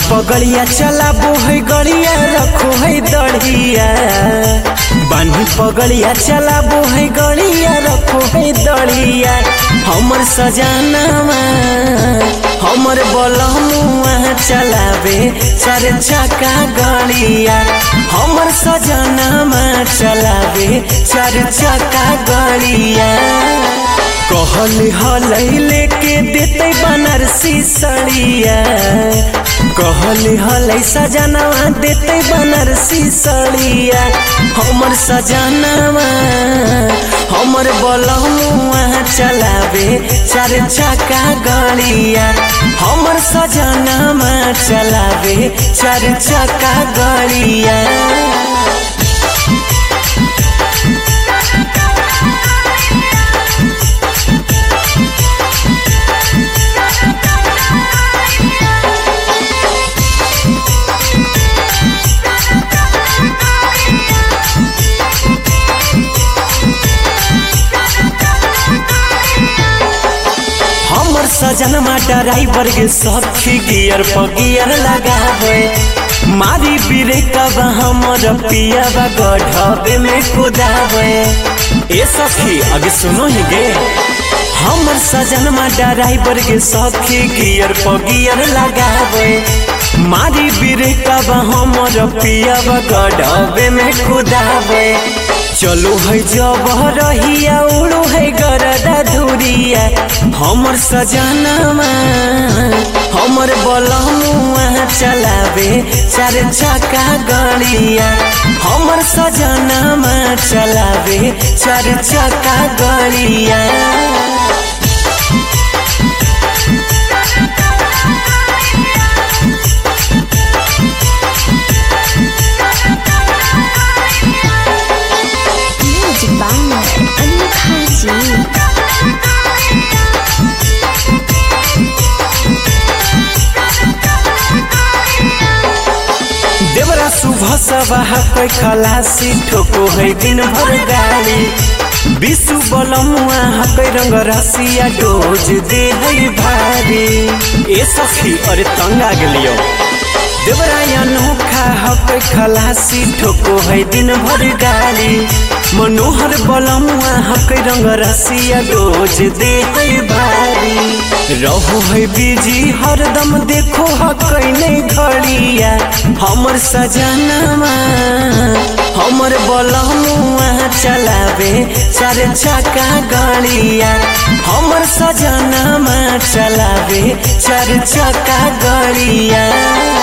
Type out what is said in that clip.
पगड़िया चलाबो है गड़िया रखो है दड़िया। बानी पगड़िया चलाबो है गड़िया रखो है दड़िया। हमर सजनावा हमर बलमुआ चलावे चार चक्का गड़िया। हमर सजनावा चलावे चार चक्का गड़िया। कहल हलई लेके देते बनारसी सड़िया। कहल हलई सजनावा देते बनारसी सड़िया। हमर सजनावा हमर बलमुआ चलावे चार चक्का गड़िया। हमर सजनावा चलावे चार चक्का गड़िया। सजनमा ड्राइवर के सखी गियर पर गियर लगावे। मारी ब्रेकवा हमर पियावा गढ़वे में कुदावे। ए सखी अभी सुनो ही गे। हमर सजनमा ड्राइवर के सखी गियर पर गियर लगावे। मारी ब्रेकवा हमर पियावा गढ़वे में कुदावे। चलो है जब रहिया उड़ो है गरदा धुरिया। हमर सजनावा हमर बलमुआ चलावे चार चक्का गड़िया। हमर सजनावा चलावे चार चक्का गड़िया। देवरा सुबह सवाह कोई खलासी ठोको है दिन भर गाड़ी। विशु बलमुआ कोई रंग रसिया डोज दे है भारी। ए सखी अरे तंग आ गलियो। देवरा अनोखा कोई खलासी ठोको है दिन भर गाड़ी। मनोहर बलमुआ कोई रंग रसिया डोज दे है भारी। रहो है बिजी हरदम देखो हकने घड़िया। हमर सजनावा हमर बलमुआ चलावे चार चक्का गड़िया। हमर सजनावा चलावे चार चक्का गड़िया।